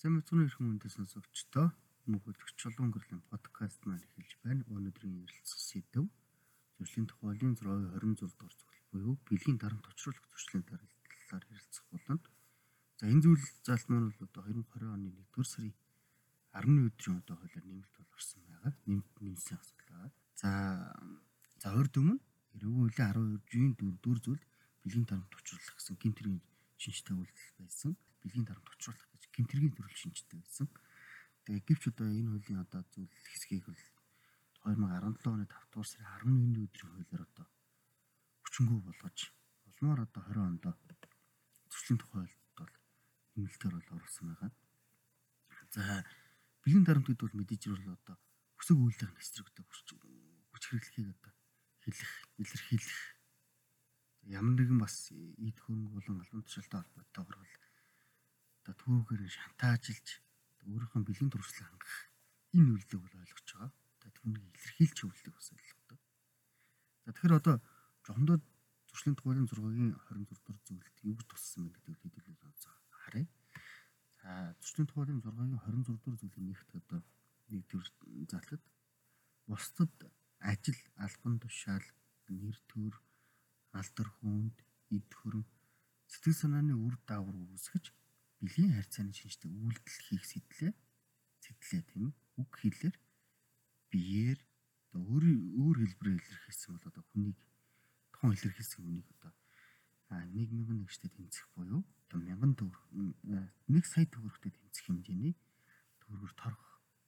Сайн мэцүүний эрхэм хүндэт сонсогчдоо мөнхөдөгч чулуун гэрлийн подкаст маань эхэлж байна. Өнөөдрийн ярилцах сэдэв зуршлийн тухайлын 626 дугаар зөвлөл буюу бэлгийн дарамт очруулах зуршлын талаар ярилцах болно. За энэ зүйл заалт маань бол одоо 2020 оны 1-р сарын 10-ны өдрийн одоо хуулиар нэмэлт боловсон байгаа. Нэмэлт нийслэлийн асуудал байгаа. За урд өмнө эрүүгийн хуулийн 12-ийн 4-р зүйл бэлгийн дарамт очруулах гэсэн гэмтрийн шинжтэй үйлдэл байсан. Бэлгийн дарамт очруулах гэж гэмтрийн төрөл шинжтэй байсан. Тэгээ гэвч одоо энэ хуулийн одоо зүйл хэсгийг бол 2017 оны 5 дугаар сарын 11-ний өдрийн хуулиар одоо хүчингүй болгож улмаар одоо 20 онд зуршлийн тухайлд бол нэмэлтээр бол оруулсан байгаа. За бэлгийн дарамт гэдэг бол мэдээж бол одоо өсөг үйлдэх эсрэг одоо хүч хэрэглэхийг одоо илэрхийлэх ямар нэгэн бас ийд хөрөнгө болон албан тушаалтай холбоотойгоор бол одоо түүгээр шантаажлж өөрийнхөө бэлгийн туршлага хангах энэ үйлдэлийг бол ойлгож байгаа. Одоо түүнийг илэрхийлж хөвлөдөг бас ойлгодог. За тэгэхээр одоо жохомдоо зуршлийн тухайлын 6-гийн 26 дугаар зөвлөлд юу гэж туссан бэ гэдэг хэдүүлэл онцгой харъя. За зуршлийн тухайлын 6-гийн 26 дугаар зөвлөлийн нэгт одоо нэгдүгээр заалтад бусдад ажил, албан тушаал, нэр төр, алдар хүнд, эд хөрөн, сэтгэл санааны үр дагавар үүсгэж бэлгийн харьцааны шинжтэй үйлдэл хийх сэтлээ тийм үг хэлээр биеэр одоо өөр хэлбэрээр илэрхийлсэн бол одоо хүнийг тухайн илэрхийлсэн хүнийг одоо 1,000 нэгштэй тэнцэх буюу одоо 1000 төгрөг 1 сая төгрөгтэй тэнцэх хэмжээний төгрөгөөр торгох.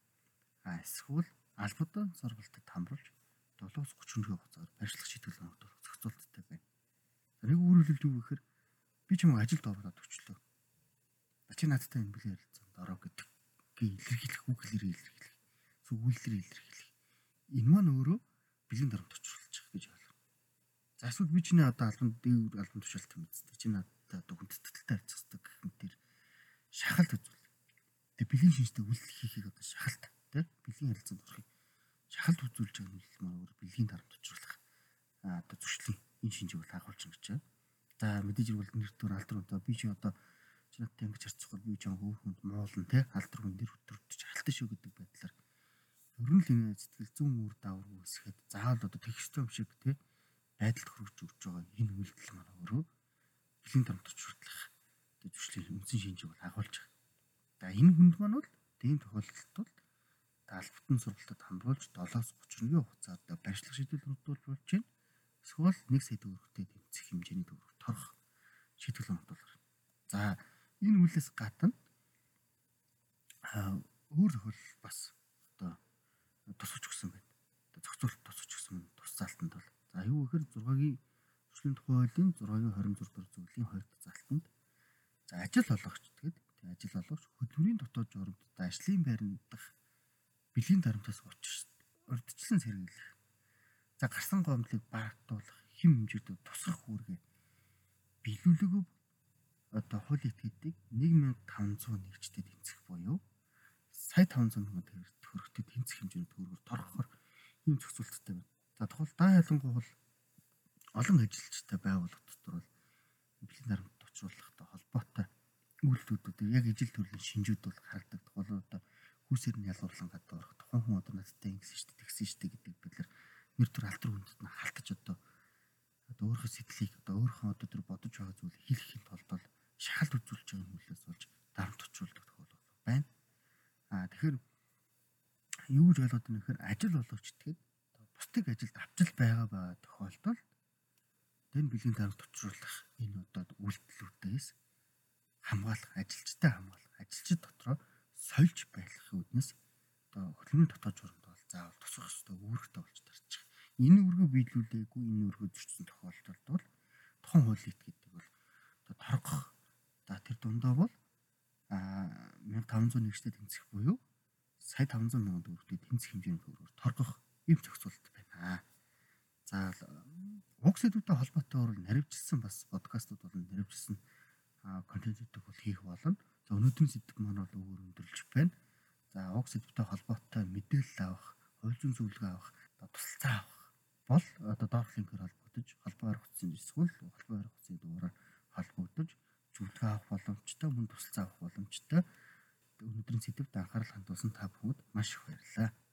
Эсвэл албадан сургалтад хамруулж 7-30 өдрийн хугацаагаар барьцлах шийтгэл гаргах зохицуулттай байна. За нэг өөрөлдөлт юу гэхээр би ч юм ажилд ороод өчлөө. Чи надтай энэ бэлгийн харилцаанд ороо гэдэг илэрхийлэх үг хэлээр илэрхийлэх. Зөв үйлдэлээр илэрхийлэх. Энэ маань өөрөө бэлгийн дарамт очруулж байгаа гэж ойлгоо. За эсвэл би чиний одоо албан тушаалт юм үзтээ. Чи надтай одоо хүндэтгэлтэй харьцах хэрэгтэй гэх мэтэр шахалт үзүүл. Тэгээ бэлгийн шинжтэй үйлдэл хийхийг одоо шахалт тийм бэлгийн харилцаанд орохыг шахалт үзүүлж байгаа нь маань өөр бэлгийн дарамт очруулах одоо зуршлын энэ шинжийг бол агуулж байгаа гэж байна. За мэдээж бол нэр төр алдар үнтэй би чи одоо чи надтай ингэж харьцахгүй би ч өөр хүнд муулна те алдар хүн нэр өдрөдч хальтаа шүү гэдэг байдлаар ер нь л энэ сэтгэл зүйн үр дагавар үүсгэхэд заавал одоо текст юм шиг те байдалд хүргэж өгч байгаа энэ үйлдэл маань өөрөө бэлгийн дарамт очруулах одоо зуршлийн үндсэн шинжийг бол агуулж байгаа. За энэ хүнд маань бол ийм тохиолдолд бол албатан сургалтад хамруулж 7-30 хугацаар одоо барьцлах шийдвэр гаргуулж болж байна. Эсвэл 1 сая төгрөгтэй тэмцэх хэмжээний төгрөг торгох шийдвэр гаргуулах. За энэ үйлээс гадна өөр тохиолдол бас одоо тусч өгсөн байна. Одоо зохицуулт тусч өгсөн тус заалтанд бол за юу гэхээр 6-гийн зуршлийн тухайлын 6-гийн 26 дугаар зөвлөлийн 2 дахь заалтанд за ажил олгогч тэгээд ажил олгогч хөдөлмөрийн дотоод журамдтай ажлын байранд дах бэлгийн дарамтаас урьдчилан сэргийлэх. За гарсан гомдлыг багтуулах хэм хэмжээтэй тусгах үүргээ биелүүлээгүй одоо хуулийн этгээдийг 1500 нэгжтэй тэнцэх буюу сая 500 мянган төгрөгтэй тэнцэх хэмжээний төгрөгөөр торгохоор ийм зохицуулттай байна. За тухайн даа ялангуяа бол олон ажилчтай байгууллага дотор бол бэлгийн дарамт очруулахтай холбоотой үйлдэлүүд яг ижил төрлийн шинжүүд бол харагддаг. Тухайн одоо хүүсээр нь ялгуурлан гадуурх тухайн хүн одоо надтай ингэсэн шүү дээ тэгсэн шүү дээ гэдэг байдлаар нэр төр алдар хүндэд нь халтаж одоо өөрийнхөө сэтгэлийг одоо өөрийнхөө одоо тэр бодож байгаа зүйлийг хэлэхийн тулд бол шахалт үзүүлж байгаа хүлээс болж дарамт очруулдаг тохиолдол байна. Тэгэхээр юу гэж ойлгоод байна гэхээр ажил олгогч тэгээд бусдыг ажилд авчил байгаа тохиолдолд энэ бэлгийн дарамт очруулах энэ одоо үйлдэлүүдээс хамгаалах ажилчид дотроо сольж байлгахын үднэс одоо хөдөлмөрийн дотоод журамд бол заавал тусах ёстой үүрэгтэй болж тарж байгаа. Энэ үүргээ биелүүлээгүй энэ үүргээ зөрчсөн тохиолдолд бол тухайн хуулийн этгээдийг бол одоо торгох. За тэр дундаа бол 1500 нэгжтэй тэнцэх буюу сая 500 мянган төгрөгтэй тэнцэх хэмжээний төгрөгөөр торгох ийм зохицуулт байна. За уг сэдвүүтэй холбоотойгоор наривчилсан бас подкастууд болон наривчилсан контентуудыг бол хийх болно. За өнөөдрийн сэдв маань бол өөр өндөрлөж байна. За уг сэдвтэй холбоотой мэдээлэл авах, хууль зүйн зөвлөгөө авах, тусалцаа авах бол одоо доорх линкээр холбогдож, холбоо арга утсын эсвэл холбоо арга утсын дугаараар холбогдож зөвлөгөө авах боломжтой, мөн тусалцаа авах боломжтой. өнөөдрийн сэдвт анхаарал хандуулсан та бүхэнд маш их баярлалаа.